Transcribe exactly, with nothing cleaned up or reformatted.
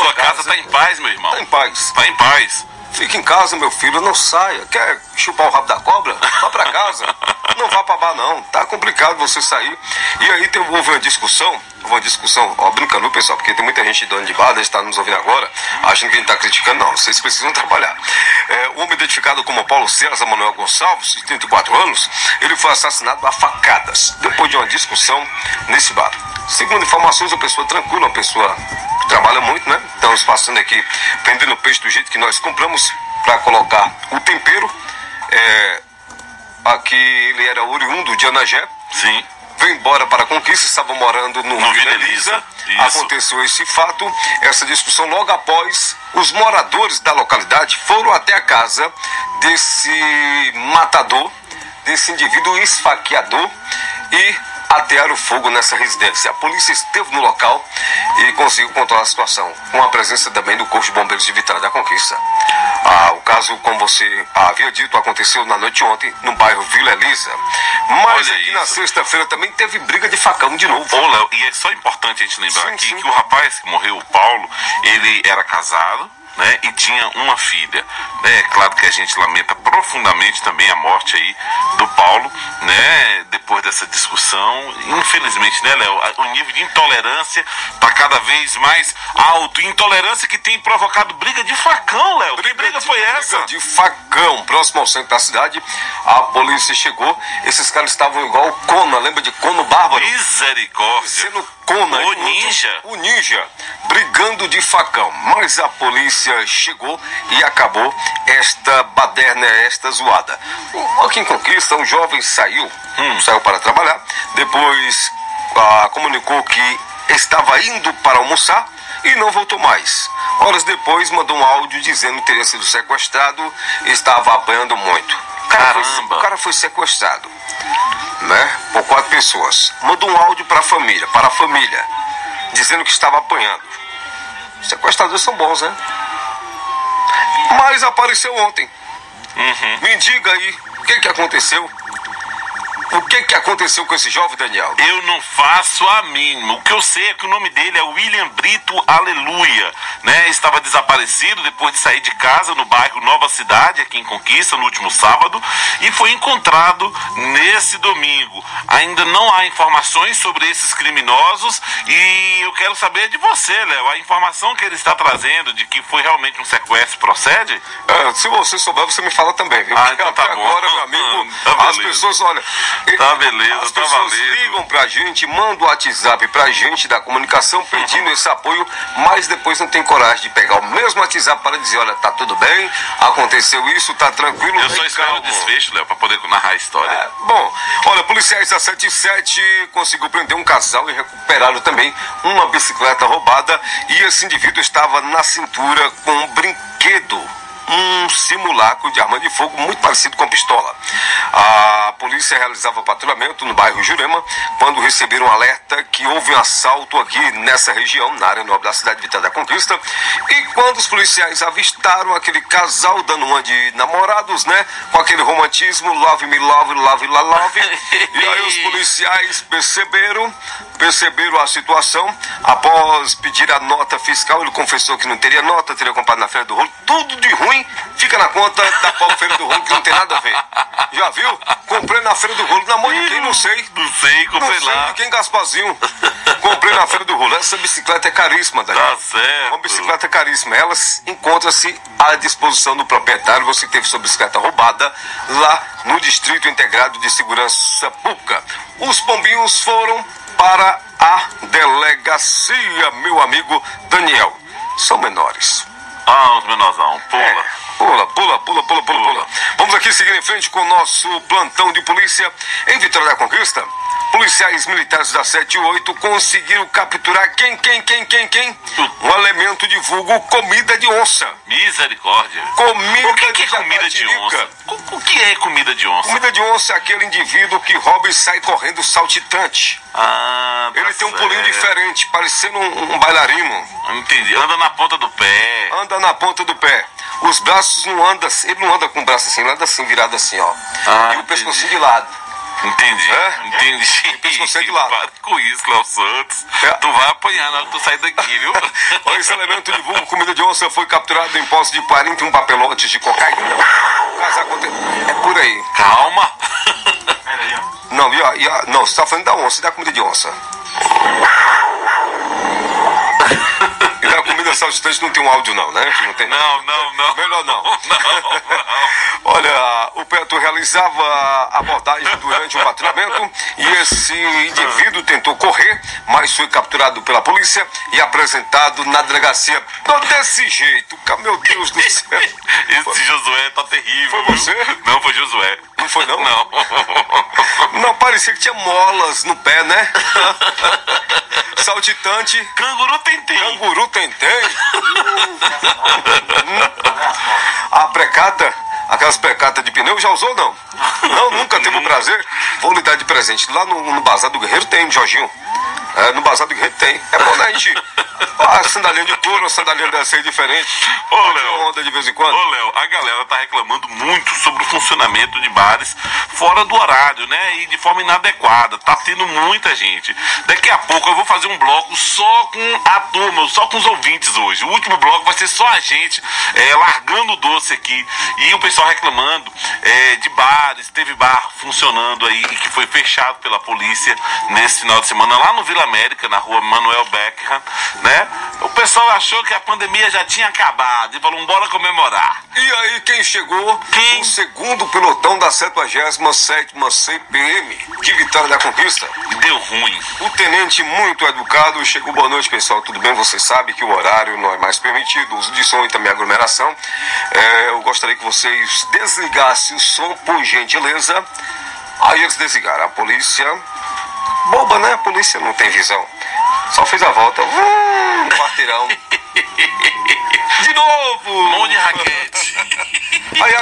sua casa está em paz, meu irmão. Está em paz. Está em paz. Fique em casa, meu filho, não saia. Quer chupar o rabo da cobra? Vá pra casa. Não vá pra bar, não. Tá complicado você sair. E aí teve, houve uma discussão, houve uma discussão, ó, brincando, pessoal, porque tem muita gente dono de bar, está nos ouvindo agora, achando que a gente tá criticando. Não, vocês precisam trabalhar. É, o homem identificado como Paulo César Manuel Gonçalves, de trinta e quatro anos, ele foi assassinado a facadas, depois de uma discussão nesse bar. Segundo informações, uma pessoa tranquila, uma pessoa que trabalha muito, né? Estamos passando aqui, vendendo peixe do jeito que nós compramos para colocar o tempero. É, aqui ele era oriundo de Anagé. Sim. Veio embora para a Conquista, estava morando no, no Vila Elisa. Aconteceu esse fato, essa discussão logo após os moradores da localidade foram até a casa desse matador, desse indivíduo esfaqueador, e atearam fogo nessa residência. A polícia esteve no local e conseguiu controlar a situação, com a presença também do Corpo de Bombeiros de Vitória da Conquista. Ah, o caso, como você havia dito, aconteceu na noite de ontem, no bairro Vila Elisa. Mas Olha aqui isso. Na sexta-feira também teve briga de facão de novo. Ô, Léo, e é só importante a gente lembrar Sim, aqui sim. que o rapaz que morreu, o Paulo, ele era casado, né, e tinha uma filha. É claro que a gente lamenta profundamente também a morte aí do Paulo, né, depois dessa discussão. Infelizmente, né, Léo, o nível de intolerância está cada vez mais alto. Intolerância que tem provocado briga de facão, Léo. Que briga de, foi essa? Briga de facão, próximo ao centro da cidade. A polícia chegou, esses caras estavam igual o Conan, lembra de Conan Bárbaro? Misericórdia. Sendo Conan, O ninja. O ninja, brigando de facão. Mas a polícia chegou e acabou esta baderna, esta zoada. Aqui em Conquista, um jovem saiu, hum, saiu para trabalhar, depois ah, comunicou que estava indo para almoçar e não voltou mais. Horas depois mandou um áudio dizendo que teria sido sequestrado e estava apanhando muito. O cara, foi, Caramba. o cara foi sequestrado, né, por quatro pessoas. Mandou um áudio para a família, para a família, dizendo que estava apanhando. Sequestradores são bons, né? Mas apareceu ontem. Uhum. Me diga aí, o que que aconteceu? O que que aconteceu com esse jovem, Daniel? Eu não faço a mínima. O que eu sei é que o nome dele é William Brito Aleluia, né? Estava desaparecido depois de sair de casa no bairro Nova Cidade, aqui em Conquista, no último sábado, e foi encontrado nesse domingo. Ainda não há informações sobre esses criminosos e eu quero saber de você, Léo. A informação que ele está trazendo de que foi realmente um sequestro procede? É, se você souber, você me fala também, viu? Ah, Porque então tá até bom. agora, meu amigo, Tá as beleza. pessoas, olha... Tá beleza, as tá pessoas valendo. ligam pra gente, mandam o WhatsApp pra gente da comunicação pedindo Uhum. esse apoio, mas depois não tem coragem de pegar o mesmo WhatsApp para dizer, olha, tá tudo bem, aconteceu isso, tá tranquilo. Eu só espero o desfecho, Léo, para poder narrar a história. É, bom, olha, policiais da setenta e sete conseguiu prender um casal e recuperaram também uma bicicleta roubada, e esse indivíduo estava na cintura com um brinquedo, um simulacro de arma de fogo muito parecido com a pistola. A polícia realizava patrulhamento no bairro Jurema quando receberam um alerta que houve um assalto aqui nessa região, na área nobre da cidade de Vitória da Conquista, e quando os policiais avistaram aquele casal dando uma de namorados, né, com aquele romantismo, love me love, love la love, e aí os policiais perceberam, perceberam a situação. Após pedir a nota fiscal, ele confessou que não teria nota, teria comprado na Feira do Rolo, tudo de ruim fica na conta da própria Feira do Rolo, que não tem nada a ver. Já viu? Comprei na Feira do Rolo, na mão de quem? Não sei. Não sei, comprei Não sei lá. de quem, Gasparzinho. Comprei na Feira do Rolo. Essa bicicleta é caríssima, Daniel. Tá certo. Uma bicicleta caríssima. Ela encontra-se à disposição do proprietário. Você teve sua bicicleta roubada lá no Distrito Integrado de Segurança Pública. Os pombinhos foram para a delegacia, meu amigo Daniel. São menores. Ah, os menorzão, pula. É, pula, pula, pula, pula, pula, pula. Vamos aqui seguir em frente com o nosso plantão de polícia em Vitória da Conquista. Policiais militares da sete e oito conseguiram capturar quem, quem, quem, quem, quem? Um elemento de vulgo comida de onça. Misericórdia. Comida O que, que é de comida de jabatirica. onça? O, o que é comida de onça? Comida de onça é aquele indivíduo que rouba e sai correndo saltitante. Ah, tá Ele tem um certo. pulinho diferente, parecendo um, um bailarino. Entendi. Anda na ponta do pé. Anda na ponta do pé. Os braços não andam, ele não anda com o braço assim, ele anda assim, virado assim, ó. Ah, e o entendi. pescocinho de lado. Entendi, É? entendi. Pescoceiro de lado. Para com isso, Léo Santos. É. Tu vai apanhar na hora que tu sair daqui, viu? Olha, esse elemento de vulgo comida de onça foi capturado em posse de quarenta e um papelotes de cocaína. O caso aconteceu. É por aí. Calma. Não, e a, e a, não, você tá falando da onça e da comida de onça. E da comida saltitante não tem um áudio não, né? Não tem. Não, não, não. Melhor não. Não, não. Olha, o Petro realizava abordagem durante o patrulhamento e esse indivíduo tentou correr, mas foi capturado pela polícia e apresentado na delegacia. Não, desse jeito, meu Deus do céu. Esse Josué tá terrível. Foi viu? você? Não, foi Josué. Não foi não? Não. Não, parecia que tinha molas no pé, né? Saltitante. Canguru tem tem. Canguru tem tem. A precata, aquelas precatas de pneu, já usou não? Não, nunca teve o prazer. Vou lhe dar de presente. Lá no, no Bazar do Guerreiro tem, Jorginho. É, no Bazar do Guerreiro tem. É bom, né, a gente... A sandalinha de couro, a sandalinha dessa aí diferente. Ô, Léo. Onda de vez em quando. Ô, Léo, a galera tá reclamando muito sobre o funcionamento de bares fora do horário, né? E de forma inadequada. Tá tendo muita gente. Daqui a pouco eu vou fazer um bloco só com a turma, só com os ouvintes hoje. O último bloco vai ser só a gente é, largando o doce aqui. E o pessoal reclamando é, de bares. Teve bar funcionando aí que foi fechado pela polícia nesse final de semana lá no Vila América, na rua Manuel Beckham, né? O pessoal achou que a pandemia já tinha acabado e falou, bora comemorar. E aí, quem chegou? Quem? O segundo pelotão da setenta e sétima C P M de Vitória da Conquista. Deu ruim. O tenente, muito educado, chegou. Boa noite, pessoal. Tudo bem? Você sabe que o horário não é mais permitido, o uso de som e também aglomeração. É, eu gostaria que vocês desligassem o som, por gentileza. Aí eles desligaram. A polícia... Boba, né? A polícia não tem visão. Só fez a volta. Uh, no quarteirão.